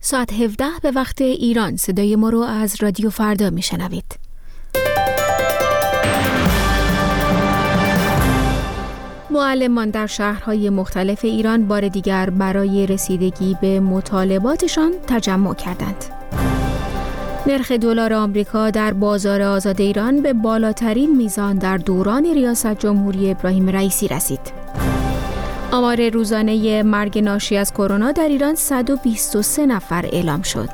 ساعت 17 به وقت ایران صدای ما رو از رادیو فردا میشنوید. معلمان در شهرهای مختلف ایران بار دیگر برای رسیدگی به مطالباتشان تجمع کردند. نرخ دلار آمریکا در بازار آزاد ایران به بالاترین میزان در دوران ریاست جمهوری ابراهیم رئیسی رسید. آمار روزانه مرگ ناشی از کرونا در ایران 123 نفر اعلام شد.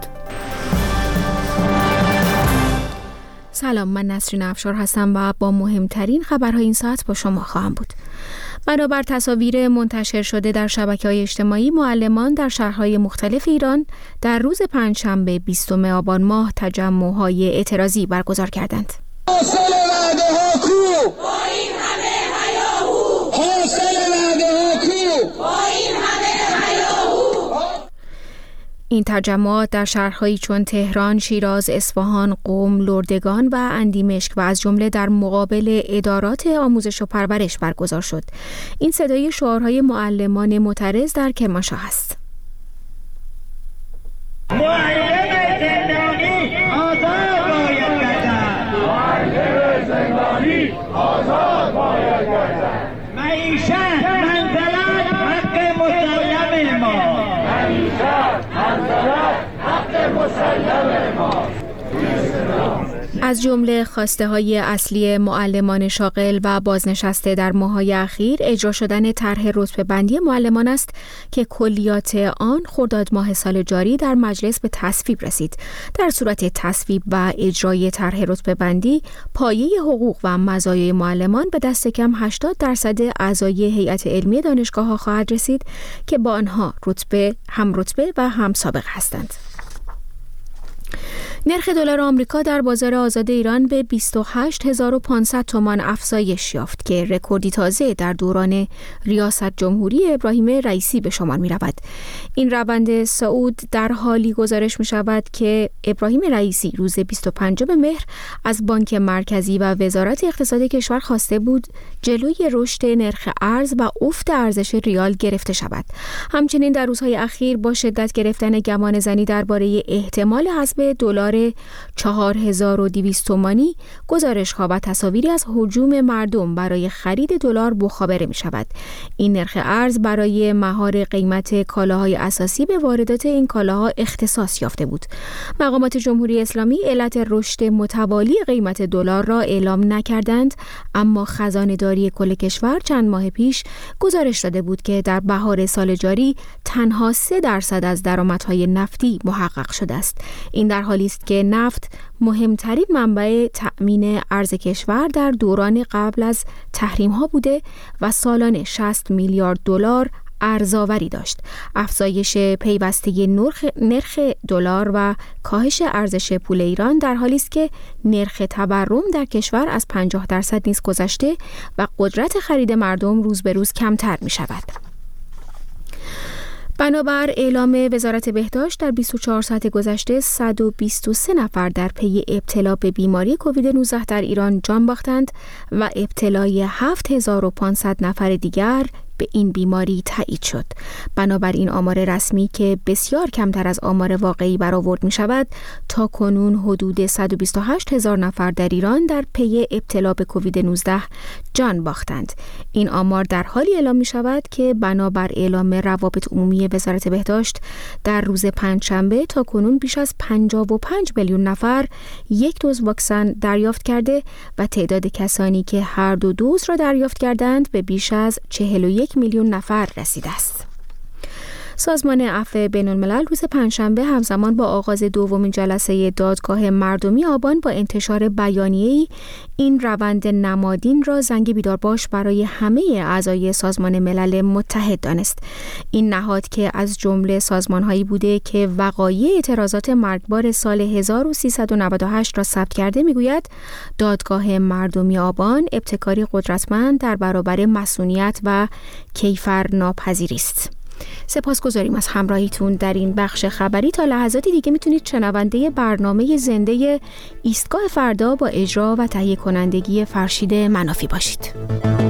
سلام، من نسرین افشار هستم و با مهمترین خبرهای این ساعت با شما خواهم بود. بنابر تصاویر منتشر شده در شبکه‌های اجتماعی، معلمان در شهرهای مختلف ایران در روز پنجشنبه 20 آبان ماه تجمع‌های اعتراضی برگزار کردند. حاصل وعده‌ها کو؟ با این همه هیاهو. حاصل وعده‌ها کو؟ با این همه هیاهو. این تجمعات در شهرهایی چون تهران، شیراز، اصفهان، قم، لردگان و اندیمشک و از جمله در مقابل ادارات آموزش و پرورش برگزار شد. این صدای شعارهای معلمان معترض در کرمانشاه است. معلم زندانی آزاد باید گردد. معلم زندانی آزاد باید گردد. معیشت منزلت حق مسلم ما. معیشت منزلت حق مسلم ما. از جمله خواسته‌های اصلی معلمان شاغل و بازنشسته در ماه‌های اخیر اجرا شدن طرح رتبه‌بندی معلمان است که کلیات آن خرداد ماه سال جاری در مجلس به تصویب رسید. در صورت تصویب و اجرای طرح رتبه‌بندی، پایه حقوق و مزایای معلمان به دست کم 80% اعضای هیئت علمی دانشگاه‌ها خواهد رسید که با آنها هم رتبه و هم سابقه هستند. نرخ دلار آمریکا در بازار آزاد ایران به 28500 تومان افزایش یافت که رکوردی تازه در دوران ریاست جمهوری ابراهیم رئیسی به شمار می رود. این روند صعود در حالی گزارش می شود که ابراهیم رئیسی روز 25 مهر از بانک مرکزی و وزارت اقتصاد کشور خواسته بود جلوی رشد نرخ ارز و افت ارزش ریال گرفته شود. همچنین در روزهای اخیر با شدت گرفتن گمان زنی درباره احتمال حذف دلار 4200 تومانی، گزارش‌ها و تصاویری از هجوم مردم برای خرید دلار مخابره می‌شود. این نرخ ارز برای مهار قیمت کالاهای اساسی به واردات این کالاها اختصاص یافته بود. مقامات جمهوری اسلامی علت رشد متوالی قیمت دلار را اعلام نکردند، اما خزانه‌داری کل کشور چند ماه پیش گزارش داده بود که در بهار سال جاری تنها 3% از درآمدهای نفتی محقق شده است. این در حالی است که نفت مهمترین منبع تأمین ارز کشور در دوران قبل از تحریم‌ها بوده و سالانه 60 میلیارد دلار ارزآوری داشت. افزایش پیوسته نرخ دلار و کاهش ارزش پول ایران در حالی است که نرخ تورم در کشور از 50% نیز گذشته و قدرت خرید مردم روز به روز کمتر می شود. بنابر اعلام وزارت بهداشت در 24 ساعت گذشته 123 نفر در پی ابتلا به بیماری کووید 19 در ایران جان باختند و ابتلای 7500 نفر دیگر به این بیماری تایید شد. بنابراین آمار رسمی که بسیار کمتر از آمار واقعی برآورد می شود، تا کنون حدود 128,000 نفر در ایران در پی ابتلا به کووید 19 جان باختند. این آمار در حالی اعلام می شود که بنابر اعلام روابط عمومی وزارت بهداشت در روز پنجشنبه تا کنون بیش از 55 میلیون نفر یک دوز واکسن دریافت کرده و تعداد کسانی که هر دو دوز را دریافت کردند به بیش از 41 میلیون نفر رسیده است. سازمان عفو بین‌الملل روز پنجشنبه همزمان با آغاز دومین جلسه دادگاه مردمی آبان با انتشار بیانیه‌ای این روند نمادین را زنگ بیدارباش برای همه اعضای سازمان ملل متحد دانست. این نهاد که از جمله سازمان‌هایی بوده که وقایع اعتراضات مرگبار سال 1398 را ثبت کرده میگوید دادگاه مردمی آبان ابتکاری قدرتمند در برابر مصونیت و کیفرناپذیری است. سپاسگزاریم از همراهیتون در این بخش خبری. تا لحظاتی دیگه میتونید شنونده برنامه زنده ایستگاه فردا با اجرا و تهیه کنندگی فرشید منافی باشید.